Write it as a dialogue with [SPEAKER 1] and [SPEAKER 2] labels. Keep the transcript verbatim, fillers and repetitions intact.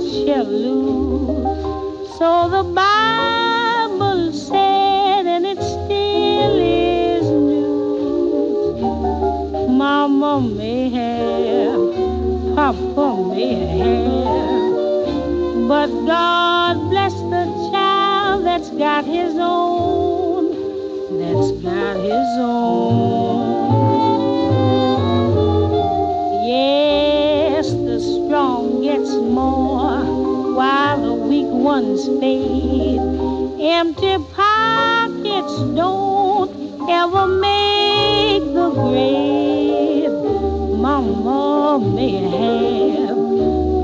[SPEAKER 1] shall lose. So the Bible said, and it still is news. Mama may have, Papa may have, but God bless the child that's got his own, that's got his own. Yes, the strong gets more while the weak ones fade. Empty pockets don't ever make the grave. Mama may have,